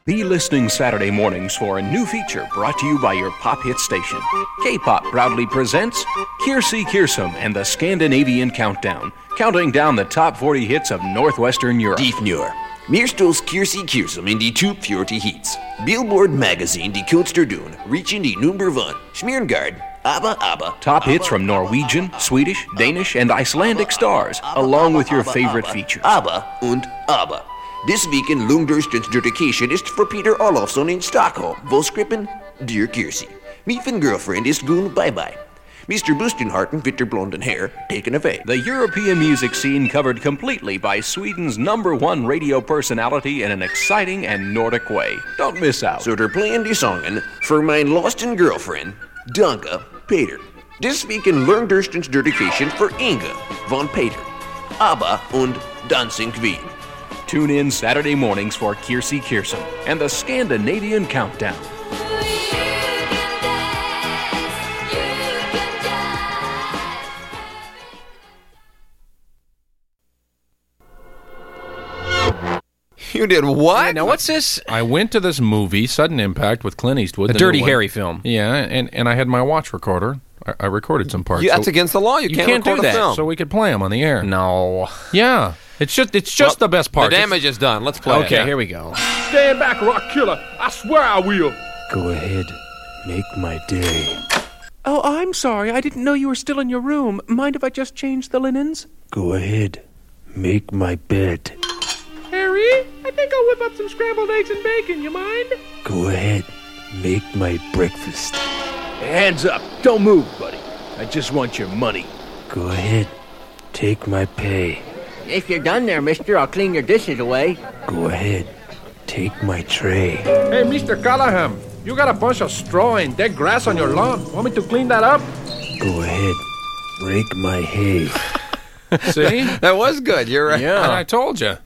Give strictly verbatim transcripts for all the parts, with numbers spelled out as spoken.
Be listening Saturday mornings for a new feature brought to you by your pop hit station. K-Pop proudly presents Kiersey Kiersum and the Scandinavian Countdown, counting down the top forty hits of Northwestern Europe. Die Fjör. Mir stås Kiersey Kiersum in die top forty hits. Billboard Magazine die kunster doen, reaching die number one. Smearngard, ABBA, ABBA. Top hits from Norwegian, Swedish, Danish, and Icelandic stars, along with your favorite features. ABBA und ABBA. This week in Lungdurstens dedication is for Peter Olofsson in Stockholm. Volskrippen, Dear Kiersey. Me fin girlfriend is goon bye-bye. Mister Bustenharten, Victor Blonden hair, taken away. The European music scene covered completely by Sweden's number one radio personality in an exciting and Nordic way. Don't miss out. So they're playing the songen for my lost-in girlfriend, Danka Peter. This week in Lungdurstens dedication for Inga von Peter. ABBA und Dancing Queen. Tune in Saturday mornings for Kiersey Kiersum and the Scandinavian Countdown. You did what? Yeah, now what's this? I went to this movie, Sudden Impact, with Clint Eastwood. A the Dirty new one. Harry film. Yeah, and, and I had my watch recorder. I, I recorded some parts. You, that's so against the law. You, you can't, can't record do a that, film. so we could play them on the air. No. Yeah, it's just it's just Well, the best part. The damage is done. Let's play it. Okay, Yeah. here we go. Stand back, Rock Killer. I swear I will. Go ahead. Make my day. Oh, I'm sorry. I didn't know you were still in your room. Mind if I just change the linens? Go ahead. Make my bed. Harry, I think I'll whip up some scrambled eggs and bacon. You mind? Go ahead. Make my breakfast. Hands up. Don't move, buddy. I just want your money. Go ahead. Take my pay. If you're done there, mister, I'll clean your dishes away. Go ahead. Take my tray. Hey, Mister Callahan, you got a bunch of straw and dead grass on your lawn. Want me to clean that up? Go ahead. Break my hay. See? That was good. You're right. And I told you.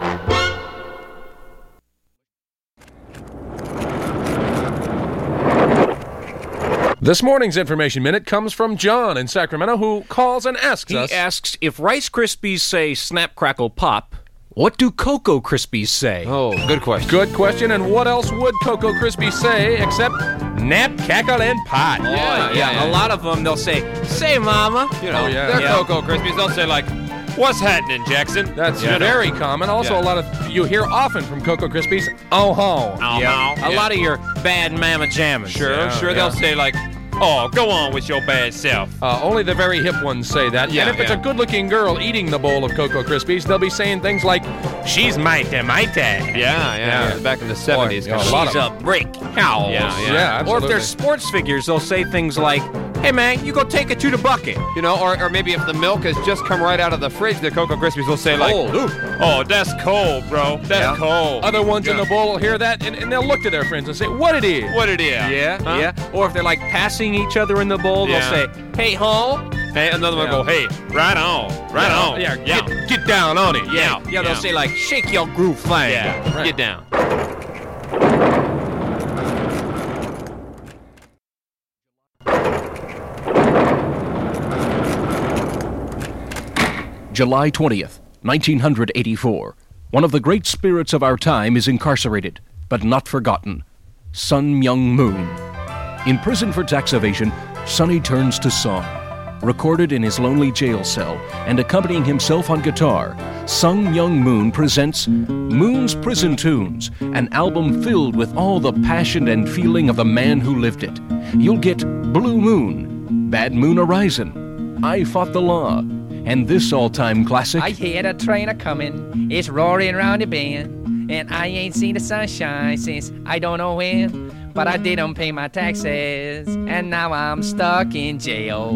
This morning's Information Minute comes from John in Sacramento, who calls and asks He us... asks, if Rice Krispies say snap, crackle, pop, what do Cocoa Krispies say? Oh, good question. Good question, and what else would Cocoa Krispies say except nap, cackle, and pot? Oh, yeah, yeah, a lot of them, they'll say, say, mama. You know, Oh, yeah. they're Yeah. Cocoa Krispies. They'll say, like, what's happening, Jackson? That's You know. very common. Also, Yeah. a lot of you hear often from Cocoa Krispies, oh ho. Oh, Yeah. no. A Yeah. lot of your bad mama jammas. Sure, Yeah, sure. yeah. They'll say, like, oh, go on with your bad self. Uh, only the very hip ones say that. Yeah, and if it's yeah. a good-looking girl eating the bowl of Cocoa Krispies, they'll be saying things like, she's mighty, mighty. Yeah, yeah. Yeah. Back in the seventies. yeah, a lot She's of a brick house. Yeah, yeah. Yeah, Or if absolutely. they're sports figures, they'll say things like, hey, man, you go take it to the bucket. You know, or, or maybe if the milk has just come right out of the fridge, the Cocoa Krispies will say, like, Cold. oh, that's cold, bro. That's Yeah. cold. Other ones in Yeah. the bowl will hear that, and, and they'll look to their friends and say, what it is? What it is? Yeah, Huh? yeah. Or if they're like passing each other in the bowl, Yeah. they'll say, hey, ho. Hey, another one Yeah. will go, hey, right on, right Yeah, on. yeah, yeah. Get, get down on it. Yeah, Yeah, they'll say like, shake your groove thing. yeah. Right. Get down. July twentieth, nineteen eighty-four. One of the great spirits of our time is incarcerated, but not forgotten. Sun Myung Moon. In prison for tax evasion, Sonny turns to song. Recorded in his lonely jail cell and accompanying himself on guitar, Sun Myung Moon presents Moon's Prison Tunes, an album filled with all the passion and feeling of the man who lived it. You'll get Blue Moon, Bad Moon Horizon, I Fought the Law, and this all-time classic, I hear the train a coming, it's roaring round the bend, and I ain't seen the sunshine since I don't know when, but I didn't pay my taxes, and now I'm stuck in jail.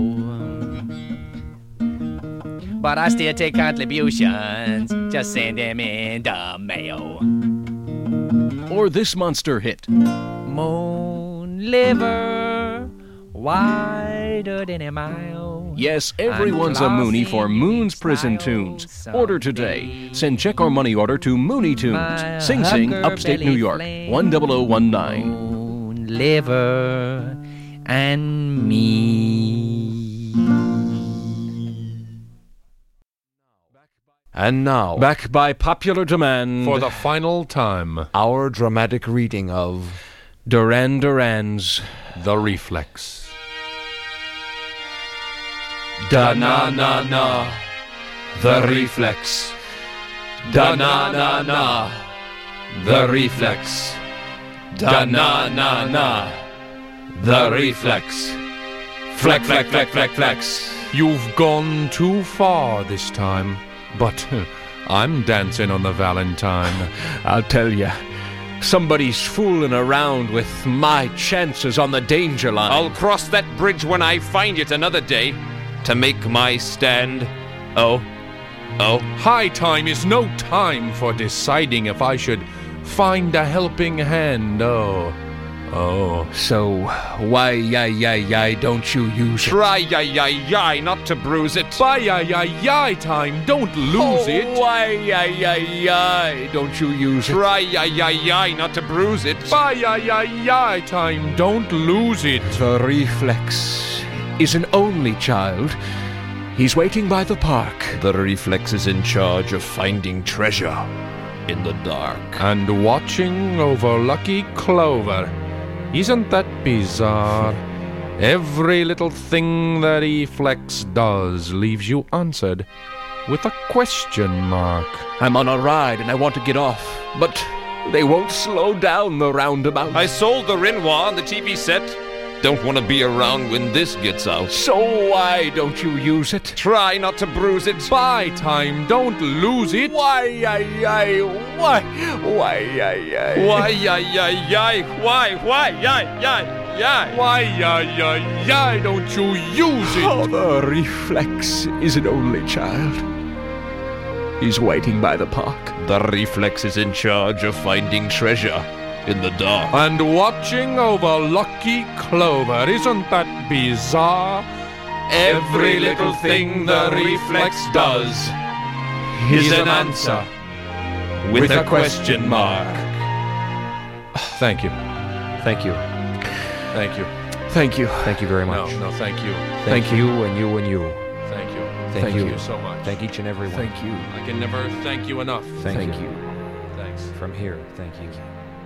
But I still take contributions, just send them in the mail. or this monster hit. Moon liver, wider than a mile. Yes, everyone's a Moonie for Moon's Prison Tunes. Order today. Send check or money order to Mooney Tunes. Sing Sing, Upstate New York, one zero zero one nine. Moon liver and me. And now, back by popular demand, For the final time, our dramatic reading of Duran Duran's The Reflex. Da-na-na-na, The Reflex. Da-na-na-na, The Reflex. Da-na-na-na, The Reflex. Fleck, fleck, fleck, fleck, flex. You've gone too far this time, but I'm dancing on the Valentine. I'll tell ya, somebody's fooling around with my chances on the danger line. I'll cross that bridge when I find it another day to make my stand. Oh, oh. High time is no time for deciding if I should find a helping hand. Oh, oh. So, why, yai, yai, yai, don't you use it? Try, yai, yai, yai, not to bruise it. By yai, yai, yai time, don't lose oh, it. Why, yai, yai, yai, don't you use Try, yai, yai, yai, not to bruise it. By yai, yai, yai time, don't lose it. The Reflex is an only child. He's waiting by the park. The Reflex is in charge of finding treasure in the dark. And watching over Lucky Clover. Isn't that bizarre? Every little thing that Reflex does leaves you answered with a question mark. I'm on a ride and I want to get off, but they won't slow down the roundabout. I sold the Renoir on the T V set. Don't want to be around when this gets out. So why don't you use it? Try not to bruise it. By time, don't lose it. Why, yai, yai, why, why, yai, yai. Why, yai, yai, yai, why, why, yai, yai, yai. Why, yai, yai, yai, don't you use it? Oh, the Reflex is an only child. He's waiting by the park. The Reflex is in charge of finding treasure in the dark. And watching over Lucky Clover. Isn't that bizarre? Every little thing the Reflex does is an answer with a question mark. Thank you. Thank you. Thank you. Thank you. Thank you very much. No, no, thank you. Thank, Thank you and you and you. Thank you. Thank, Thank you. you so much. Thank each and every one. Thank you. I can never thank you enough. Thank, Thank you. you. Thanks. From here, thank you.